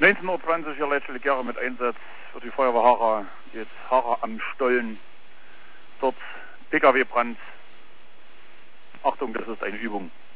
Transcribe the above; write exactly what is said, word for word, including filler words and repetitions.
neunzehn Uhr zwanzig hier letztlich Jahre mit Einsatz für die Feuerwehr Hara. Jetzt Hara am Stollen. Dort P K W-Brand. Achtung, das ist eine Übung.